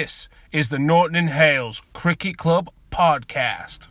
This is the Norton and Hales Cricket Club podcast.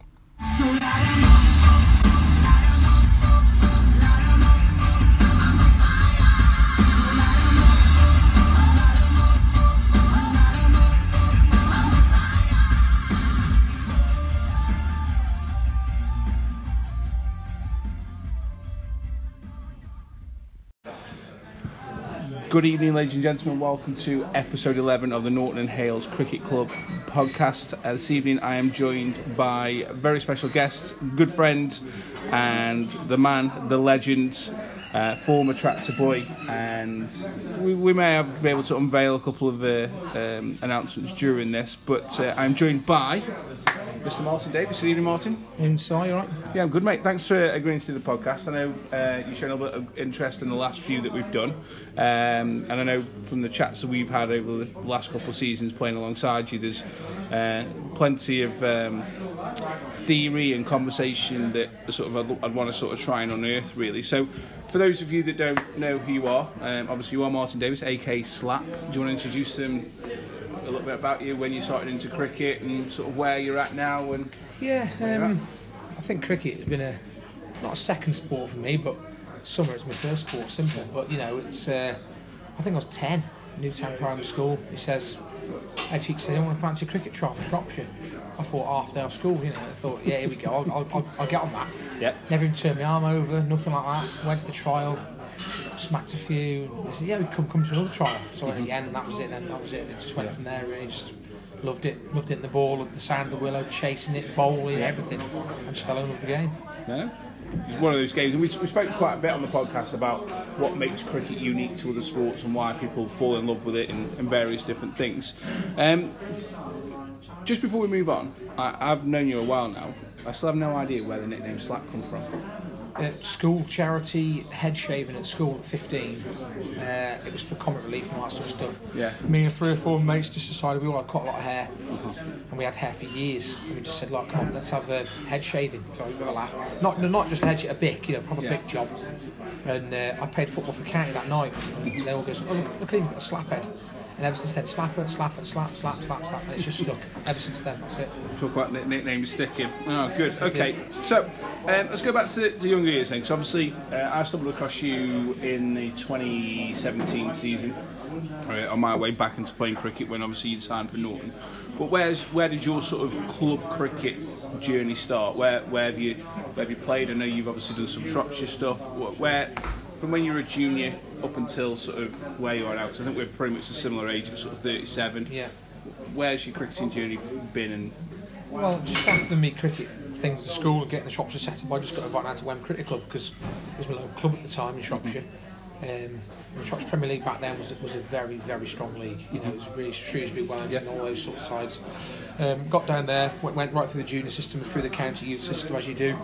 Good evening, ladies and gentlemen. Welcome to episode 11 of the Norton and Hales Cricket Club podcast. This evening I am joined by a very special guest, good friend, and the man, the legend, former tractor boy, and we may be able to unveil a couple of announcements during this, but I'm joined by Mr. Martin Davis. Good evening, Martin. So, you all right? Yeah, I'm good, mate. Thanks for agreeing to do the podcast. I know you've shown a bit of interest in the last few that we've done, and I know from the chats that we've had over the last couple of seasons playing alongside you, there's plenty of theory and conversation that sort of I'd want to sort of try and unearth, really. So, for those of you that don't know who you are, obviously you are Martin Davis, aka Slap. Do you want to introduce them a little bit about you, when you started into cricket and sort of where you're at now? And I think cricket has been not a second sport for me, but summer is my first sport, simple. But you know, it's I think I was 10, Newtown Primary School. He says, head teacher said, I don't want to fancy a cricket trial for Shropshire. I thought half day of school, you know. I thought, yeah, here we go, I'll get on that. Yep. Never even turned my arm over, nothing like that. Went to the trial, smacked a few. They said, yeah, we come to another trial. So I went again, and that was it. Then that was it. It just went from there. Really, just loved it in the ball, loved the sound of the willow, chasing it, bowling, everything. I just fell in love with the game. No, it's one of those games, and we spoke quite a bit on the podcast about what makes cricket unique to other sports and why people fall in love with it and various different things. Just before we move on, I've known you a while now. I still have no idea where the nickname Slap come from. School charity, head shaving at school at 15. It was for comic relief and all that sort of stuff. Yeah. Me and 3 or 4 mates just decided we all had quite a lot of hair, and we had hair for years. And we just said, like, come on, let's have a head shaving for a laugh. Not just a head shave, a bic, you know, proper big job. And I played football for county that night. And they all goes, oh, look at him, got a slap head. And ever since then, slap. And it's just stuck. Ever since then, that's it. Talk about nicknames sticking. Oh, good. Okay, so let's go back to the younger years then. Because obviously, I stumbled across you in the 2017 season on my way back into playing cricket when obviously you'd signed for Norton. But where did your sort of club cricket journey start? Where have you played? I know you've obviously done some Shropshire stuff. Where? From when you were a junior up until sort of where you are now, because I think we're pretty much a similar age at sort of 37. Yeah. Where's your cricketing journey been? Well, just after me cricket thing at the school and getting the Shropshire set up, I just got invited out to Wem Cricket Club because it was my local club at the time in Shropshire. The Shropshire Premier League back then was a very, very strong league. You know, it was really Shrewsbury, Wellington, all those sorts of sides. Got down there, went right through the junior system and through the county youth system as you do.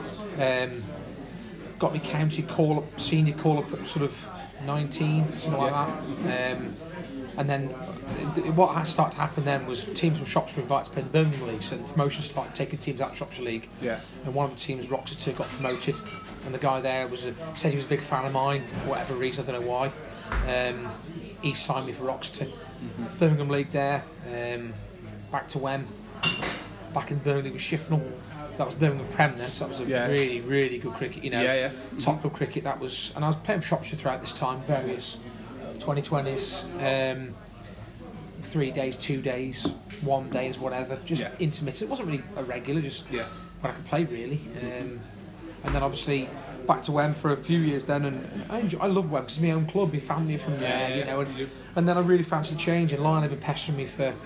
Got me county call-up, senior call-up at sort of 19, something like that. And then what started to happen then was teams from Shropshire were invited to play in the Birmingham League, so the promotion started taking teams out of Shropshire League. Yeah. And one of the teams, Roxeter, got promoted, and the guy there said he was a big fan of mine for whatever reason, I don't know why. He signed me for Roxeter. Birmingham League there, back to Wem, back in Birmingham League with Shifnal. That was Birmingham Prem then, so that was a really, really good cricket, you know, top club cricket. That was, and I was playing for Shropshire throughout this time, various 2020s, 3 days, 2 days, 1 days, whatever, just intermittent. It wasn't really a regular, just when I could play really. And then obviously back to Wem for a few years then, and I love Wem because it's my own club, my family are from there, you know. And then I really fancied change, and Lion had been pestering me for,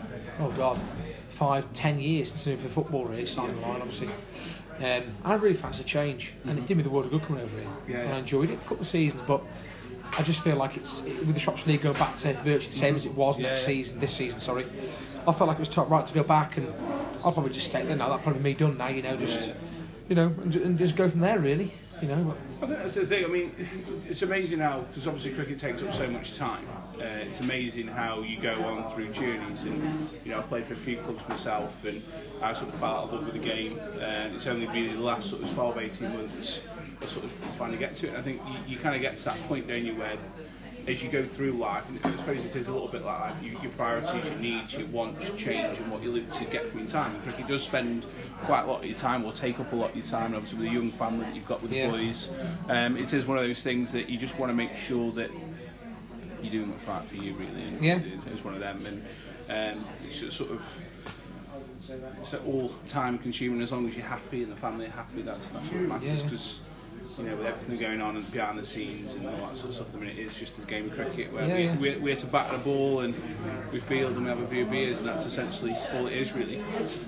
5-10 years since moving for football, really, signing Lion, obviously. And I really fancied change, and it did me the world of good coming over here. And I enjoyed it for a couple of seasons, but I just feel like with the Shropshire League going back to virtually the same as it was this season, I felt like it was right to go back, and I'll probably just stay there now. That'll probably be me done now, you know, just, you know, and just go from there, really. You know, I think that's the thing. I mean, it's amazing how, because obviously cricket takes up so much time. It's amazing how you go on through journeys, and you know, I played for a few clubs myself, and I sort of fell out of love with the game. And it's only been the last sort of 12-18 months I sort of finally get to it. And I think you kind of get to that point, don't you, where as you go through life, and I suppose it is a little bit like that, your priorities, your needs, your wants change, and what you look to get from your time. And cricket does spend quite a lot of your time, or take up a lot of your time, and obviously with the young family that you've got with the boys. It is one of those things that you just want to make sure that you're doing what's right for you, really. And it's one of them, and it's sort of, it's all time consuming. As long as you're happy and the family are happy, that's what matters. Because you know, with everything going on and behind the scenes and all that sort of stuff, I mean, it is just a game of cricket where we're to bat the ball and we field and we have a few beers, and that's essentially all it is, really.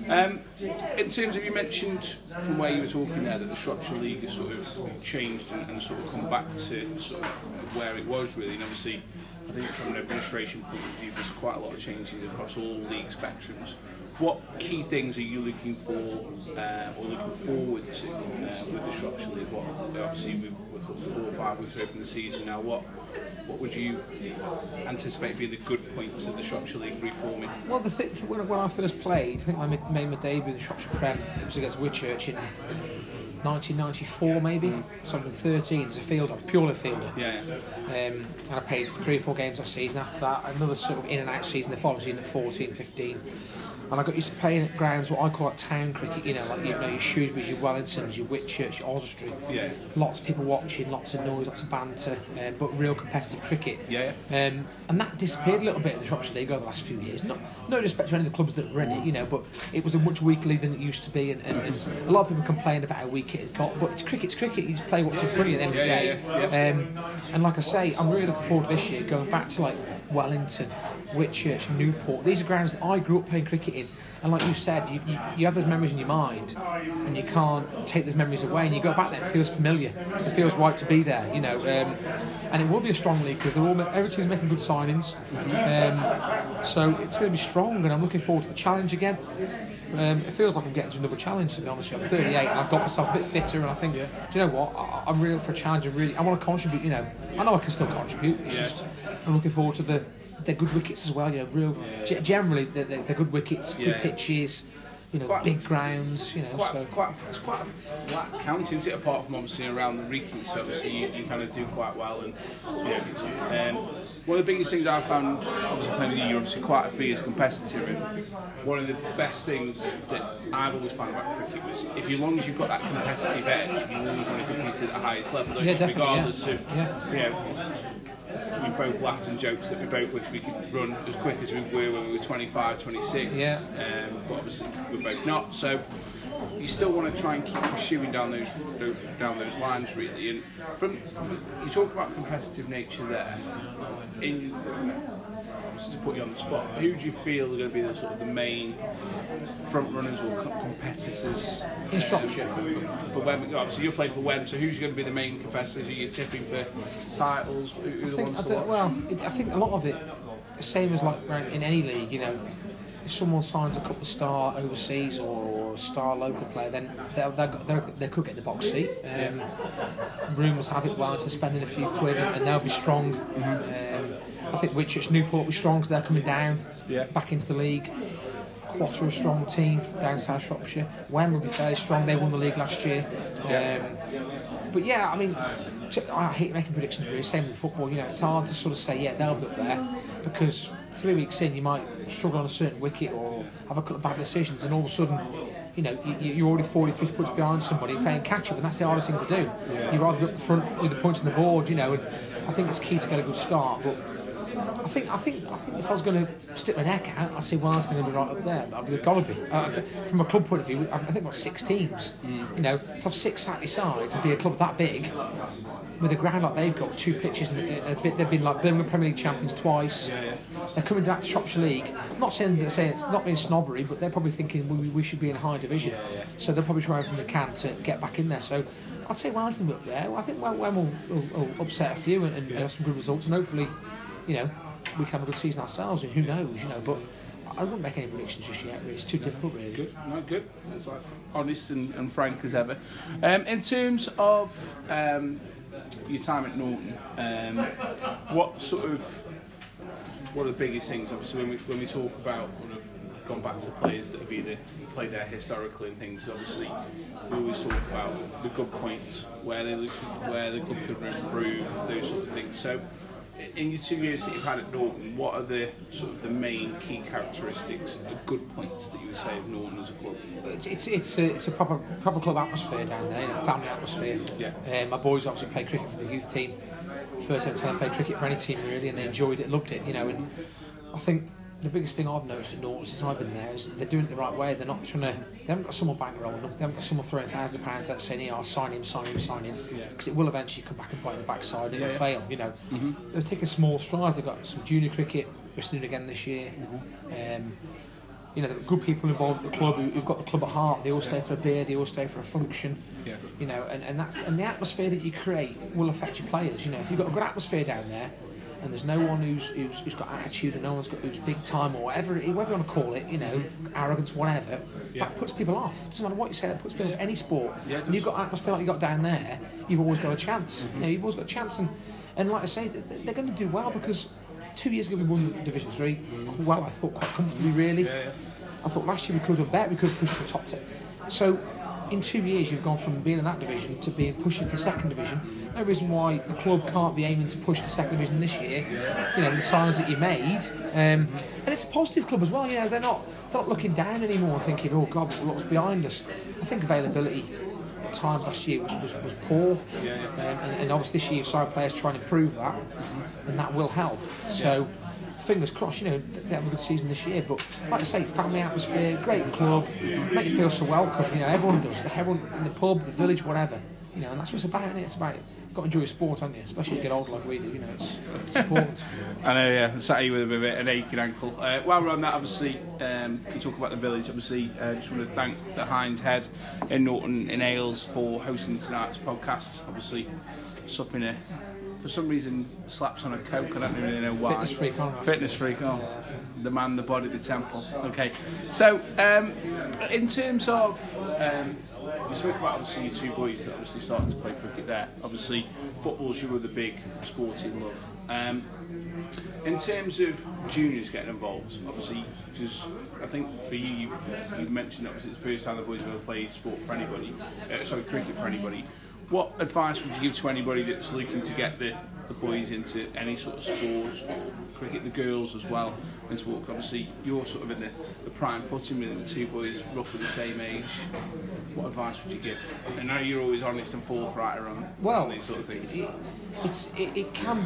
In terms of, you mentioned from where you were talking there that the Shropshire League has sort of changed and sort of come back to sort of where it was, really, and obviously I think from an administration point of view there's quite a lot of changes across all league spectrums. What key things are you looking for or looking forward to with the Shropshire League? What, obviously we're 4 or 5 weeks away from the season now. What would you anticipate being the good points of the Shropshire League reforming? Well, the thing, when I first played, I think I made my debut in the Shropshire Prem. It was against Whitchurch in 1994 maybe, so I was 13 as a fielder, purely fielder. And I played 3 or 4 games that season. After that, another sort of in and out season, the following season at 14, 15. And I got used to playing at grounds what I call like town cricket, you know, like your Shrewsburys, your Wellingtons, your Whitchurch, your Oswestry. Lots of people watching, lots of noise, lots of banter, but real competitive cricket. And that disappeared a little bit in the Shropshire League over the last few years. No respect to any of the clubs that were in it, you know, but it was a much weaker league than it used to be, and a lot of people complained about how weak it had got, but it's cricket, you just play what's in front of you at the end of the day. And like I say, I'm really looking forward to this year, going back to like Wellington, Whitchurch, Newport. These are grounds that I grew up playing cricket in, and like you said, you have those memories in your mind and you can't take those memories away, and you go back there, it feels familiar, it feels right to be there, you know. And it will be a strong league because every team's making good signings, so it's going to be strong, and I'm looking forward to the challenge again. It feels like I'm getting to another challenge, to be honest with you. I'm 38 and I've got myself a bit fitter, and I think, do you know what, I'm really up for a challenge, and I want to contribute, you know. I know I can still contribute, it's just I'm looking forward to they're good wickets as well, you know, generally they're good wickets, good pitches, you know, big grounds, you know. It's quite a flat county, isn't it, apart from obviously around the Wrekin, so obviously you kind of do quite well. And one of the biggest things I found, obviously playing with you, you're obviously quite a fierce competitor, and one of the best things that I've always found about cricket was, if as long as you've got that competitive edge, you always want to compete at the highest level, regardless of, you know. We both laughed and joked that we both wished we could run as quick as we were when we were 25, 26, but obviously we're both not, so you still want to try and keep pursuing down those lines, really. And from you talk about competitive nature there, to put you on the spot, who do you feel are going to be the sort of the main front runners or competitors in Shropshire for Wem? Obviously you're playing for Wem, so who's going to be the main competitors? Are you tipping for titles? I think a lot of it, the same as like in any league, you know, if someone signs a couple of star overseas or a star local player, then they could get the box seat. Rumours have it Wellington spending a few quid and they'll be strong. I think Whitchurch, Newport will be strong because they're coming down back into the league. Quatter, a strong team down South Shropshire. Wem will be fairly strong, they won the league last year. But yeah, I mean, I hate making predictions really, same with football, you know, it's hard to sort of say, yeah, they'll be up there, because 3 weeks in you might struggle on a certain wicket or have a couple of bad decisions, and all of a sudden, you know, you're already 40, 50 points behind somebody playing catch-up, and that's the hardest thing to do. You'd rather be up the front with the points on the board, you know, and I think it's key to get a good start, but I think if I was going to stick my neck out, I'd say Wellington going to be right up there. But they've got to be. From a club point of view, I think we've got 6 teams. You know, to have 6 side sides and be a club that big, with a ground like they've got, 2 pitches, and they've been like Birmingham Premier League champions twice. They're coming back to Shropshire League. I'm not saying it's not being snobbery, but they're probably thinking we should be in high division. So they'll probably try everything they can to get back in there. So I'd say Wellington will be up there. I think Wem will upset a few and have some good results, and hopefully, you know, we can have a good season ourselves, and who knows, you know, but I wouldn't make any predictions just yet, really. It's too difficult, really. Good, no, good. It's like honest and frank as ever. In terms of your time at Norton, what are the biggest things, obviously, when we talk about kind of gone back to players that have either played there historically and things, obviously we always talk about the good points, where the club could improve, those sort of things. So in your 2 years that you've had at Norton, what are the sort of the main key characteristics, the good points that you would say of Norton as a club? It's a proper club atmosphere down there, a family atmosphere. Yeah. My boys obviously play cricket for the youth team. First ever time I played cricket for any team really, and they enjoyed it, loved it, And I think the biggest thing I've noticed at Norton since I've been there is they're doing it the right way. They're not trying to. They haven't got someone bankrolling them. They haven't got someone throwing thousands of pounds at saying, "Yeah, I'll sign him," because it will eventually come back and bite the backside. It'll fail. They're taking small strides. They've got some junior cricket. We're doing again this year. They've got good people involved at the club who've got the club at heart. They all stay for a beer. They all stay for a function. Yeah. And the atmosphere that you create will affect your players. If you've got a good atmosphere down there, and there's no one who's got attitude, and no one's got who's big time or whatever you want to call it, arrogance, whatever. That puts people off. It doesn't matter what you say. That puts people off any sport. And you've got an atmosphere like you got down there. You've always got a chance. You've always got a chance, and like I say, they're going to do well because 2 years ago we won Division 3. Well, I thought quite comfortably, really. I thought last year we could have done better. We could have pushed to the top 10. So in 2 years you've gone from being in that division to being pushing for second division. No reason why the club can't be aiming to push for second division this year. The signs that you made, and it's a positive club as well. They're not looking down anymore, thinking, "Oh God, what's behind us?" I think availability at times last year was poor, and obviously this year you've signed players trying to improve that, and that will help. So. Fingers crossed, they have a good season this year. But like I say, family atmosphere, great club, make you feel so welcome. Everyone does. Everyone in the pub, the village, whatever. And that's what it's about, isn't it? It's about you've got to enjoy your sport, haven't you? Especially as you get older like we do. It's important. I know, yeah. Sat here with a bit of an aching ankle. While we're on that, obviously, you talk about the village. Obviously, just want to thank the Heinz Head in Norton in Ailes for hosting tonight's podcast. Obviously, supping for some reason slaps on a Coke. I don't really know why. Fitness freak. The man, the body, the temple. Okay. So, in terms of you spoke about obviously your two boys that obviously started to play cricket there. Obviously, football's your other big sporting love. In terms of juniors getting involved, obviously, because I think for you mentioned obviously it's the first time the boys have ever played sport for anybody. Cricket for anybody. What advice would you give to anybody that's looking to get the boys into any sort of sports, cricket, the girls as well, and sport? Obviously, you're sort of in the prime footing with the two boys roughly the same age. What advice would you give? I know you're always honest and forthright on these sort of things. It can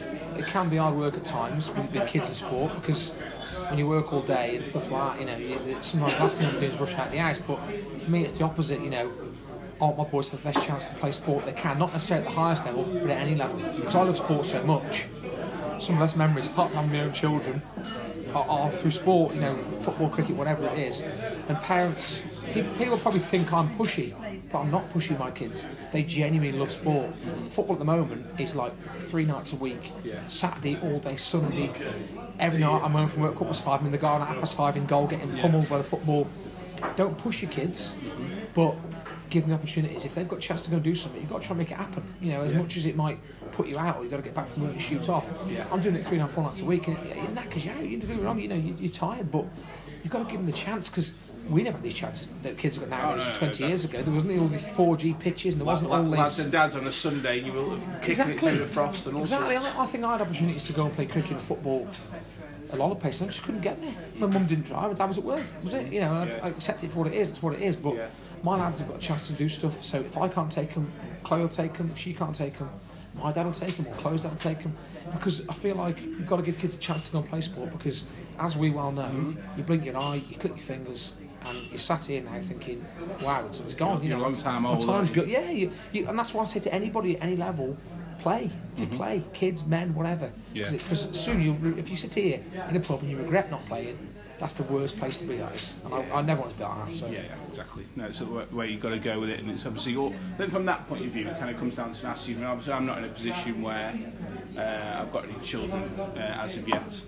be hard work at times with kids in sport because when you work all day and stuff like that, sometimes the last thing you do is rush out the house. But for me, it's the opposite. All my boys have the best chance to play sport they can, not necessarily at the highest level, but at any level. Because I love sport so much. Some of the best memories, apart from having my own children, are through sport, football, cricket, whatever it is. And parents, people probably think I'm pushy, but I'm not pushing my kids. They genuinely love sport. Football at the moment is like 3 nights a week, Saturday, all day, Sunday. Every night I'm home from work, 5:15, I'm in the garden at 5:30 in goal, getting pummeled by the football. Don't push your kids, but give them the opportunities. If they've got a chance to go and do something, you've got to try and make it happen. As much as it might put you out, or you've got to get back from work and shoot off. I'm doing it 3 and 4 nights a week, and it knackers you out. You do it wrong, you're tired, but you've got to give them the chance because we never had these chances that kids have got nowadays. 20 years ago, there wasn't all these 4G pitches, and there wasn't all these. Lads and dads on a Sunday, you will have kicking it through the frost and all. Exactly. I think I had opportunities to go and play cricket and football. A lot of places, I just couldn't get there. My mum didn't drive, and Dad was at work. Was it? I accept it for what it is. It's what it is. But my lads have got a chance to do stuff. So if I can't take them, Chloe will take them. If she can't take them, my dad will take them, or Chloe's dad will take them. Because I feel like you've got to give kids a chance to go and play sport. Because as we well know, you blink your eye, you click your fingers, and you're sat here now thinking, "Wow, it's gone." You're a long time old. Time's good. Yeah, and that's why I say to anybody at any level. Play, play, kids, men, whatever. Because soon, if you sit here in a pub and you regret not playing, that's the worst place to be. That is, and I never want to be like that. So. Yeah, exactly. No, it's where you've got to go with it, and it's obviously then from that point of view, it kind of comes down to an attitude. And obviously, I'm not in a position where I've got any children as of yet.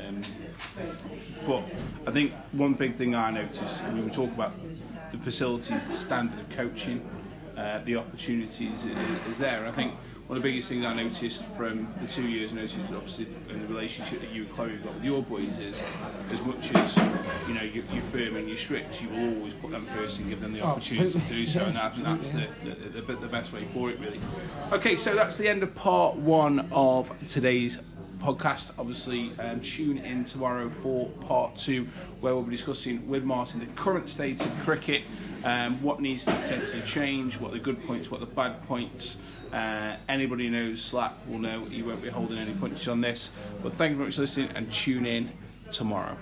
But I think one big thing I noticed when we talk about the facilities, the standard of coaching, the opportunities is there. And I think one of the biggest things I noticed from the 2 years, obviously in the relationship that you and Chloe have got with your boys is, as much as you're firm and you're strict, you will always put them first and give them the opportunity to do so, and that's the best way for it, really. Okay, so that's the end of part 1 of today's podcast. Obviously, tune in tomorrow for part 2, where we'll be discussing with Martin the current state of cricket, what needs to potentially change, what are the good points, what are the bad points. Anybody who knows Slack will know he won't be holding any punches on this. But thank you very much for listening, and tune in tomorrow.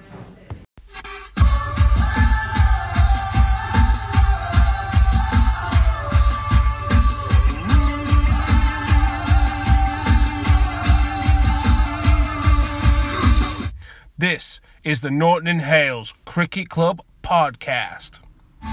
This is the Norton and Hales Cricket Club podcast.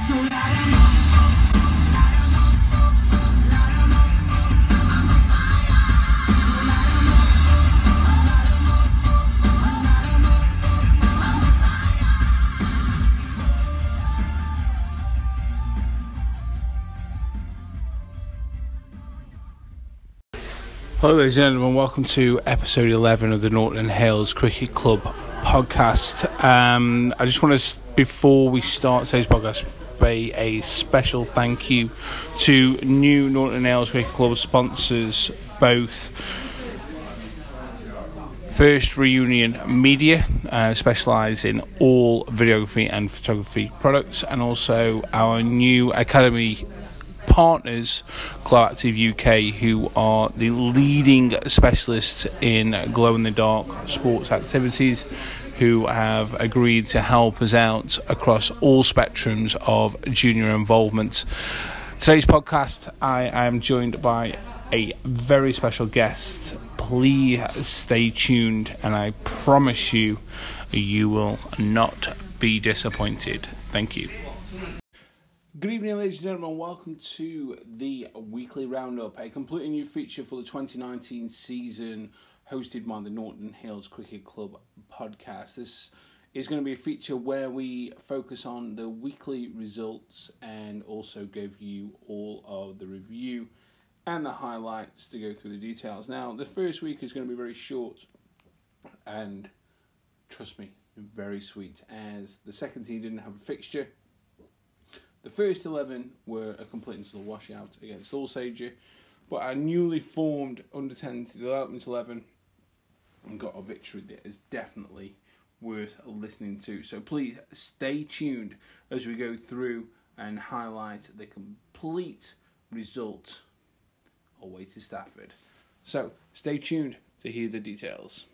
Hello ladies and gentlemen, welcome to episode 11 of the Norton and Hales Cricket Club podcast. I just want to, before we start today's podcast, pay a special thank you to new Norton and Hales Cricket Club sponsors, both First Reunion Media, specialise in all videography and photography products, and also our new academy partners, Glow Active UK, who are the leading specialists in glow-in-the-dark sports activities, who have agreed to help us out across all spectrums of junior involvement. Today's podcast, I am joined by a very special guest. Please stay tuned, and I promise you, you will not be disappointed. Thank you. Good evening, ladies and gentlemen. Welcome to the weekly roundup, a completely new feature for the 2019 season, hosted by the Norton Hales Cricket Club podcast. This is going to be a feature where we focus on the weekly results and also give you all of the review and the highlights to go through the details. Now, the first week is going to be very short and, trust me, very sweet, as the second team didn't have a fixture. The first 11 were a complete and utter washout against Alsager, but our newly formed under-10 development 11 got a victory that is definitely worth listening to. So please stay tuned as we go through and highlight the complete result away to Stafford. So stay tuned to hear the details.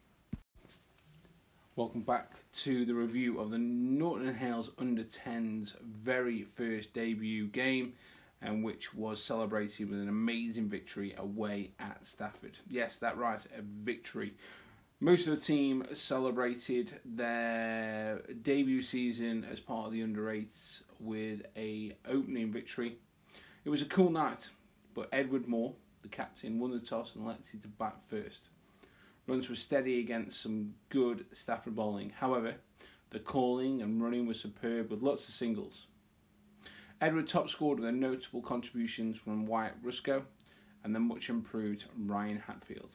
Welcome back to the review of the Norton and Hales under-10's very first debut game, and which was celebrated with an amazing victory away at Stafford. Yes, that's right, a victory. Most of the team celebrated their debut season as part of the under-8s with a opening victory. It was a cool night, but Edward Moore, the captain, won the toss and elected to bat first. Runs were steady against some good Stafford bowling. However, the calling and running was superb with lots of singles. Edward top scored with notable contributions from Wyatt Rusco and the much improved Ryan Hatfield.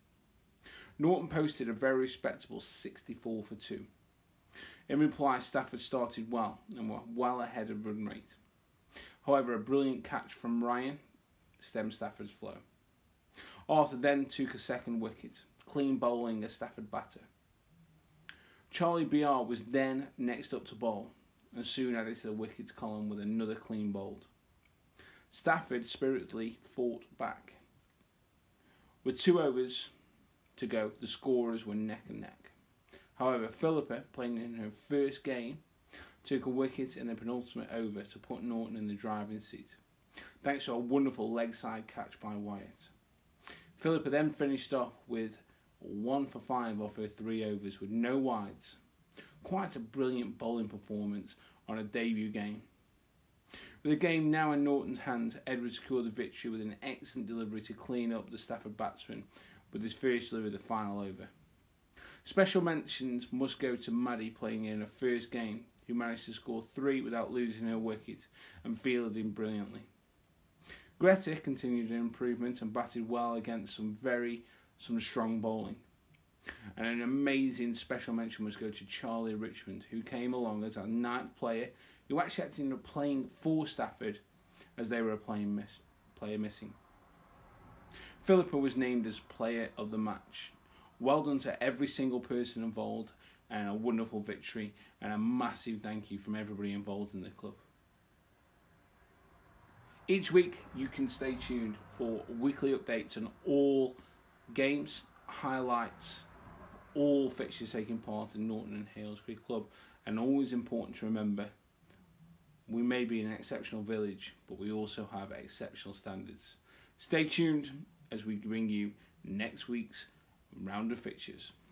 Norton posted a very respectable 64 for 2. In reply, Stafford started well and were well ahead of run rate. However, a brilliant catch from Ryan stemmed Stafford's flow. Arthur then took a second wicket, clean bowling a Stafford batter. Charlie BR was then next up to bowl and soon added to the wickets column with another clean bowled. Stafford spiritedly fought back. With 2 overs to go, the scorers were neck and neck. However, Philippa, playing in her first game, took a wicket in the penultimate over to put Norton in the driving seat, thanks to a wonderful leg side catch by Wyatt. Philippa then finished off with 1 for 5 off her 3 overs with no wides. Quite a brilliant bowling performance on a debut game. With the game now in Norton's hands, Edward secured the victory with an excellent delivery to clean up the Stafford batsman with his first delivery of the final over. Special mentions must go to Maddie, playing in her first game, who managed to score 3 without losing her wicket and fielding brilliantly. Greta continued an improvement and batted well against some strong bowling. And an amazing special mention must go to Charlie Richmond, who came along as our 9th player, who actually ended up playing for Stafford as they were a player missing. Philippa was named as player of the match, well done to every single person involved, and a wonderful victory, and a massive thank you from everybody involved in the club. Each week you can stay tuned for weekly updates on all games, highlights, all fixtures taking part in Norton and Halesbury Club. And always important to remember, we may be an exceptional village, but we also have exceptional standards. Stay tuned as we bring you next week's round of fixtures.